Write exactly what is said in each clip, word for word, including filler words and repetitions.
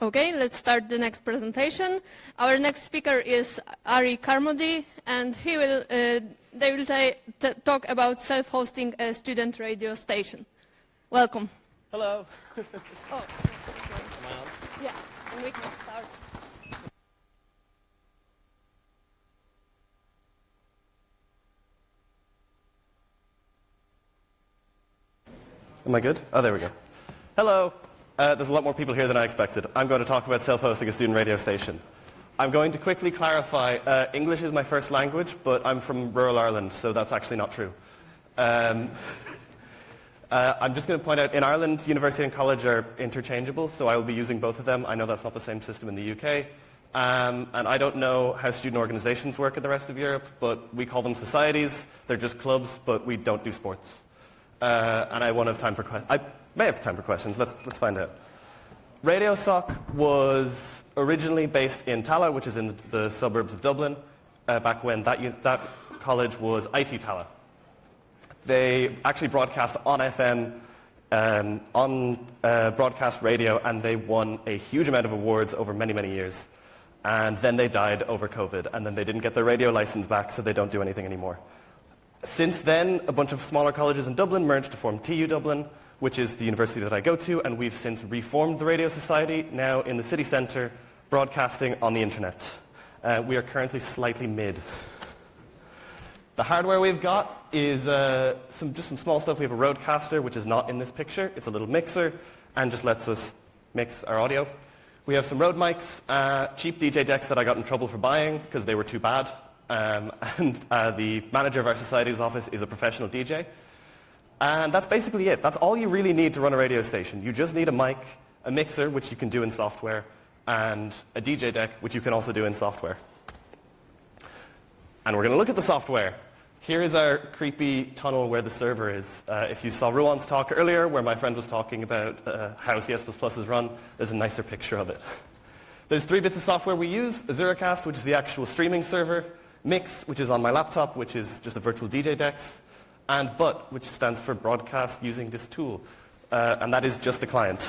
Okay, let's start the next presentation. Our next speaker is Ari Carmody, and he will, uh, they will t talk about self-hosting a student radio station. Welcome. Hello. Oh, Am I on? yeah, and we can start. Am I good? Oh, there we go. Hello. Uh, there's a lot more people here than I expected. I'm going to talk about self-hosting a student radio station. I'm going to quickly clarify, uh, English is my first language, but I'm from rural Ireland, so that's actually not true. Um, uh, I'm just going to point out, in Ireland, university and college are interchangeable, so I will be using both of them. I know that's not the same system in the U K. Um, and I don't know how student organizations work in the rest of Europe, but we call them societies. They're just clubs, but we don't do sports. Uh, and I won't have time for questions. I may have time for questions. Let's, let's find out. RadioSoc was originally based in Tallaght, which is in the, the suburbs of Dublin, uh, back when that, that college was I T Tallaght. They actually broadcast on F M, um, on uh, broadcast radio, and they won a huge amount of awards over many, many years. And then they died over COVID, and then they didn't get their radio license back, so they don't do anything anymore. Since then, a bunch of smaller colleges in Dublin merged to form T U Dublin, which is the university that I go to, and we've since reformed the Radio Society, now in the city centre, broadcasting on the internet. Uh, we are currently slightly mid. The hardware we've got is uh, some, just some small stuff. We have a Rodecaster, which is not in this picture. It's a little mixer, and just lets us mix our audio. We have some Rode mics, uh, cheap D J decks that I got in trouble for buying, because they were too bad. Um, and uh, the manager of our society's office is a professional D J. And that's basically it. That's all you really need to run a radio station. You just need a mic, a mixer, which you can do in software, and a D J deck, which you can also do in software. And we're going to look at the software. Here is our creepy tunnel where the server is. Uh, if you saw Ruan's talk earlier, where my friend was talking about uh, how C S plus plus is run, there's a nicer picture of it. There's three bits of software we use. Azuracast, which is the actual streaming server. Mix, which is on my laptop, which is just a virtual D J decks, and B U T, which stands for broadcast using this tool, uh, and that is just the client.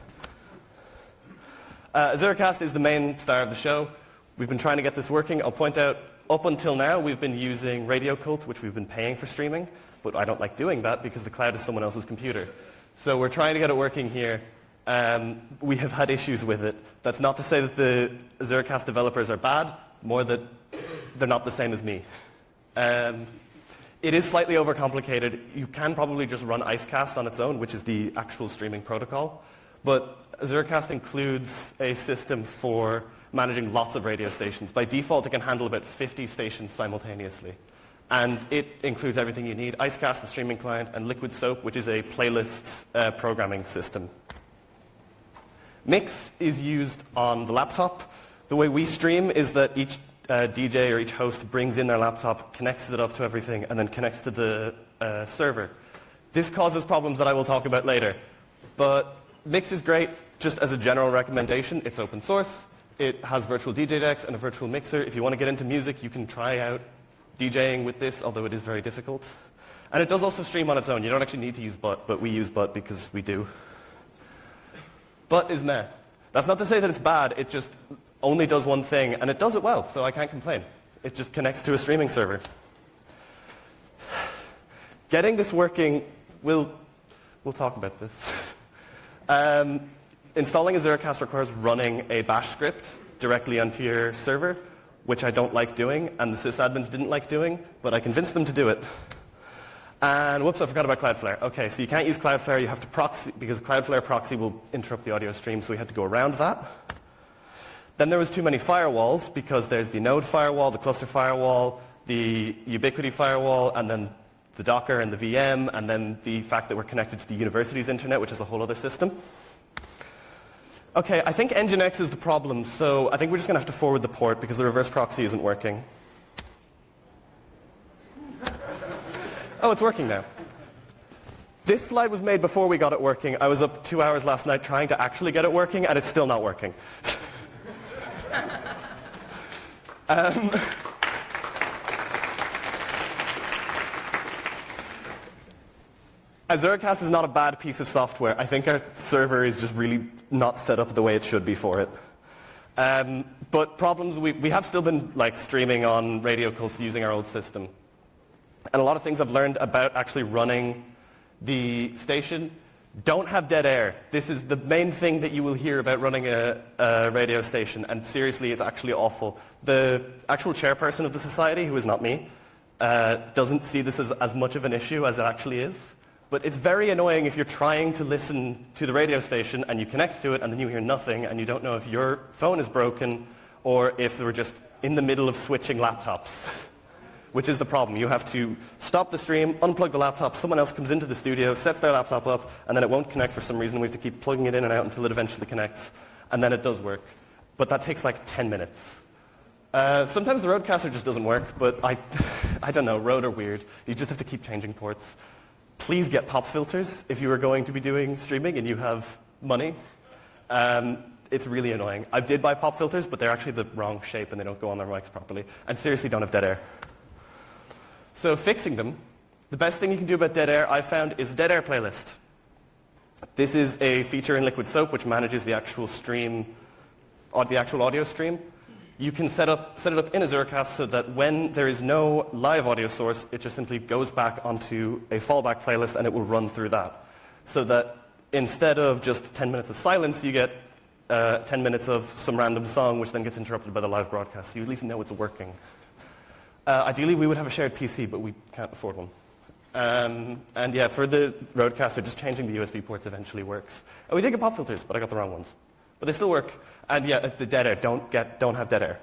Uh, Azuracast is the main star of the show. We've been trying to get this working. I'll point out, up until now, we've been using RadioCult, which we've been paying for streaming, but I don't like doing that because the cloud is someone else's computer. So we're trying to get it working here. Um, we have had issues with it. That's not to say that the Azuracast developers are bad, more that they're not the same as me. Um, it is slightly overcomplicated. You can probably just run Icecast on its own, which is the actual streaming protocol. But Azuracast includes a system for managing lots of radio stations. By default, it can handle about fifty stations simultaneously. And it includes everything you need: Icecast, the streaming client, and Liquid Soap, which is a playlist uh, programming system. Mix is used on the laptop. The way we stream is that each Uh, D J or each host brings in their laptop, connects it up to everything, and then connects to the uh, server. This causes problems that I will talk about later. But Mix is great just as a general recommendation. It's open source. It has virtual D J decks and a virtual mixer. If you want to get into music, you can try out DJing with this, although it is very difficult. And it does also stream on its own. You don't actually need to use B U T, but we use B U T because we do. B U T is meh. That's not to say that it's bad. It just only does one thing, and it does it well, so I can't complain. It just connects to a streaming server. Getting this working, we'll, we'll talk about this. Um, installing Azuracast requires running a bash script directly onto your server, which I don't like doing, and the sysadmins didn't like doing, but I convinced them to do it. And whoops, I forgot about Cloudflare. Okay, so you can't use Cloudflare, you have to proxy, because Cloudflare proxy will interrupt the audio stream, so we had to go around that. Then there was too many firewalls, because there's the node firewall, the cluster firewall, the Ubiquiti firewall, and then the Docker and the V M, and then the fact that we're connected to the university's internet, which is a whole other system. Okay, I think Nginx is the problem, so I think we're just going to have to forward the port, because the reverse proxy isn't working. Oh, it's working now. This slide was made before we got it working. I was up two hours last night trying to actually get it working, and it's still not working. um, Azuracast is not a bad piece of software. I think our server is just really not set up the way it should be for it. Um, but problems, we, we have still been like streaming on Radio Cult using our old system. And a lot of things I've learned about actually running the station don't have dead air. This is the main thing that you will hear about running a, a radio station, and seriously, it's actually awful. The actual chairperson of the society, who is not me, uh, doesn't see this as, as much of an issue as it actually is. But it's very annoying if you're trying to listen to the radio station and you connect to it and then you hear nothing and you don't know if your phone is broken or if we're just in the middle of switching laptops, which is the problem. You have to stop the stream, unplug the laptop, someone else comes into the studio, sets their laptop up, and then it won't connect for some reason. We have to keep plugging it in and out until it eventually connects, and then it does work. But that takes like ten minutes. Uh, sometimes the Rodecaster just doesn't work, but I, I don't know, Rode are weird. You just have to keep changing ports. Please get pop filters if you are going to be doing streaming and you have money. Um, it's really annoying. I did buy pop filters, but they're actually the wrong shape and they don't go on their mics properly. And seriously don't have dead air. So fixing them, the best thing you can do about dead air, I found, is a dead air playlist. This is a feature in Liquid Soap which manages the actual stream, or the actual audio stream. You can set, up, set it up in Azuracast so that when there is no live audio source, it just simply goes back onto a fallback playlist and it will run through that. So that instead of just ten minutes of silence, you get uh, ten minutes of some random song which then gets interrupted by the live broadcast. So you at least know it's working. Uh, ideally, we would have a shared P C, but we can't afford one. Um, and yeah, for the Rodecaster, just changing the U S B ports eventually works. Oh, we did get pop filters, but I got the wrong ones. But they still work. And yeah, the dead air, don't, get, don't have dead air.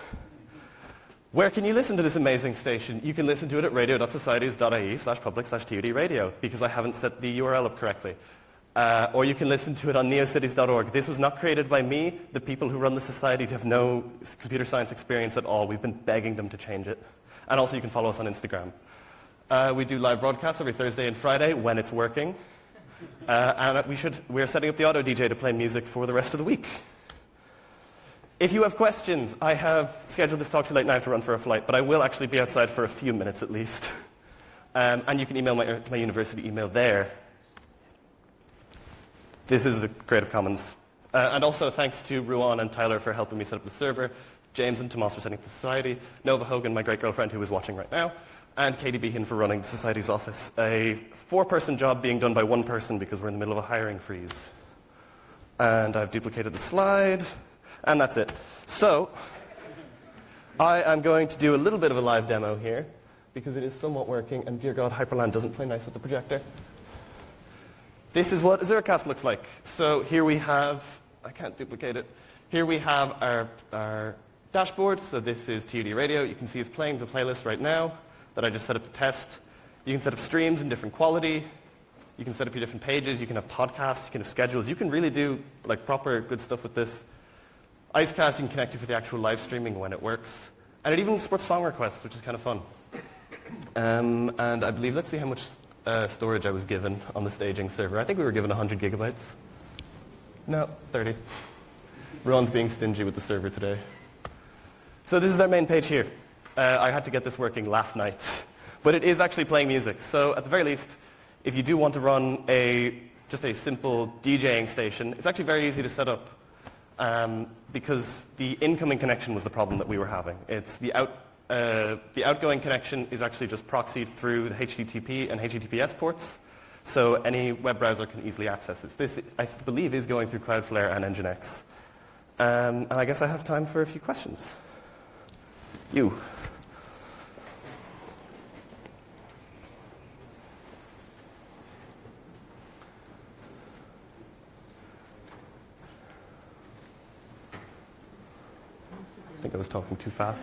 Where can you listen to this amazing station? You can listen to it at radio.societies.ie slash public slash TUD radio, because I haven't set the U R L up correctly. Uh, or you can listen to it on neocities dot org. This was not created by me. The people who run the society have no computer science experience at all. We've been begging them to change it. And also you can follow us on Instagram. Uh, we do live broadcasts every Thursday and Friday when it's working. Uh, and we should, we're setting up the auto D J to play music for the rest of the week. If you have questions, I have scheduled this talk too late now to run for a flight, but I will actually be outside for a few minutes at least. Um, and you can email my, my university email there. This is a Creative Commons. Uh, and also thanks to Ruan and Tyler for helping me set up the server, James and Tomas for setting up the society, Nova Hogan, my great girlfriend who is watching right now, and Katie Behan for running the society's office. A four-person job being done by one person because we're in the middle of a hiring freeze. And I've duplicated the slide. And that's it. So, I am going to do a little bit of a live demo here, because it is somewhat working, and dear God, Hyperland doesn't play nice with the projector. This is what Azuracast looks like. So here we have, I can't duplicate it, here we have our, our dashboard. So this is T U D Radio. You can see it's playing the playlist right now that I just set up to test. You can set up streams in different quality. You can set up your different pages. You can have podcasts. You can have schedules. You can really do like proper good stuff with this. Icecast, you can connect it for the actual live streaming when it works. And it even supports song requests, which is kind of fun. Um, and I believe, let's see how much uh, storage I was given on the staging server. I think we were given one hundred gigabytes. No, thirty. Ron's being stingy with the server today. So this is our main page here. Uh, I had to get this working last night. But it is actually playing music. So at the very least, if you do want to run a just a simple DJing station, it's actually very easy to set up. Um, because the incoming connection was the problem that we were having. It's the, out, uh, the outgoing connection is actually just proxied through the H T T P and H T T P S ports, so any web browser can easily access it. This, I believe, is going through Cloudflare and Nginx. Um, and I guess I have time for a few questions. You. I think I was talking too fast.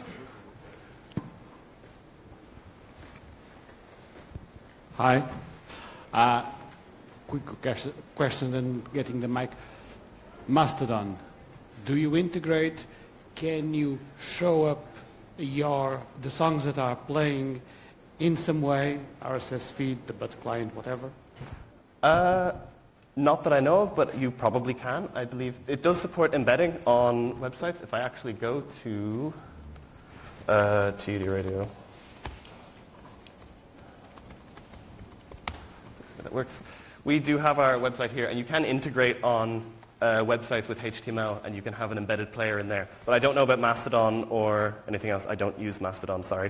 Hi. Uh, quick question, then getting the mic. Mastodon, do you integrate? Can you show up your the songs that are playing in some way, R S S feed, the butt client, whatever? Uh, Not that I know of, but you probably can, I believe. It does support embedding on websites. If I actually go to uh, T U D Radio. works. We do have our website here, and you can integrate on uh, websites with H T M L, and you can have an embedded player in there. But I don't know about Mastodon or anything else. I don't use Mastodon, sorry.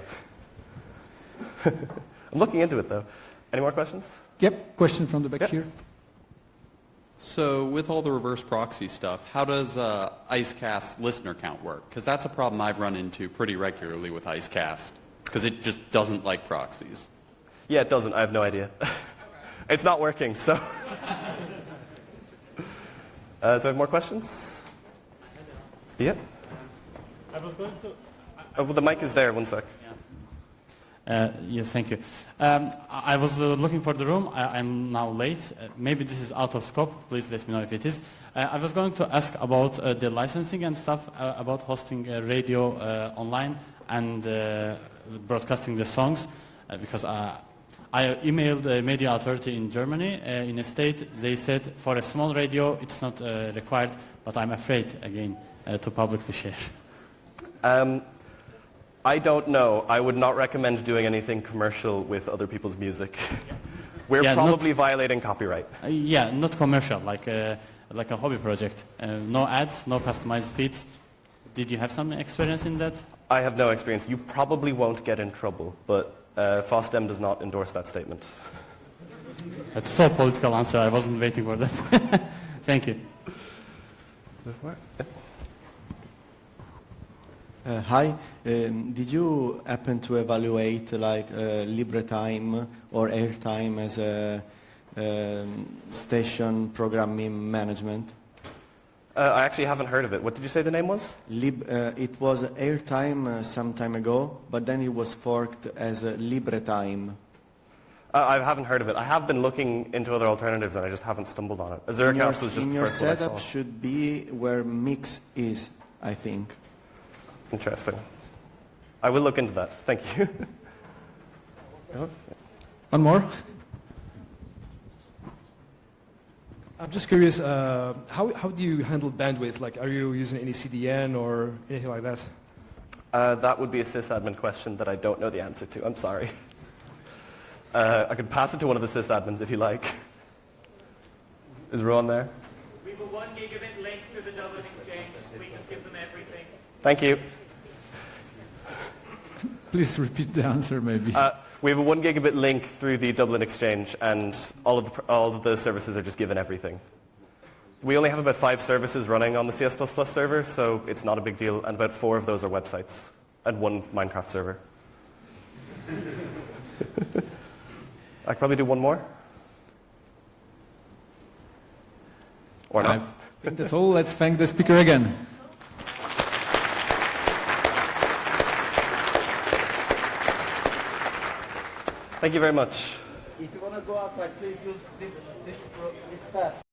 I'm looking into it, though. Any more questions? Yep, question from the back Yep. here. So with all the reverse proxy stuff, how does uh, IceCast listener count work? Because that's a problem I've run into pretty regularly with IceCast, because it just doesn't like proxies. Yeah, it doesn't. I have no idea. It's not working, so. uh, do I have more questions? Yeah? I was going to... Oh, well, the mic is there. One sec. Uh, yes, thank you. Um, I I was uh, looking for the room. I, I'm now late. Uh, maybe this is out of scope. Please let me know if it is. Uh, I was going to ask about uh, the licensing and stuff, uh, about hosting uh, radio uh, online and uh, broadcasting the songs, uh, because uh, I emailed the media authority in Germany, uh, in a state. They said for a small radio it's not uh, required, but I'm afraid, again, uh, to publicly share. Um, I don't know. I would not recommend doing anything commercial with other people's music. We're Yeah, probably not- violating copyright. Uh, yeah, not commercial, like a, like a hobby project. Uh, no ads, no customized feeds. Did you have some experience in that? I have no experience. You probably won't get in trouble, but uh, FOSDEM does not endorse that statement. That's so political answer. I wasn't waiting for that. Thank you. Uh, hi, um, did you happen to evaluate like uh, LibreTime or Airtime as a um, station programming management? Uh, I actually haven't heard of it. What did you say the name was? Lib, uh, it was Airtime uh, some time ago, but then it was forked as uh, LibreTime. Uh, I haven't heard of it. I have been looking into other alternatives and I just haven't stumbled on it. In your, Azuracast was just in the your first one I setup saw. should be where Mix is, I think. Interesting. I will look into that. Thank you. One more. I'm just curious, uh, how, how do you handle bandwidth? Like, are you using any C D N or anything like that? Uh, that would be a sysadmin question that I don't know the answer to. I'm sorry. Uh, I could pass it to one of the sysadmins if you like. Is Rowan there? We have a one gigabit link to the Dublin Exchange. We just give them everything. Thank you. Please repeat the answer, maybe. Uh, we have a one gigabit link through the Dublin Exchange, and all of the, all of the services are just given everything. We only have about five services running on the C S plus plus server, so it's not a big deal, and about four of those are websites, and one Minecraft server. I could probably do one more. Or not. I think that's all. Let's thank the speaker again. Thank you very much. If you want to go outside, please use this, this, this path.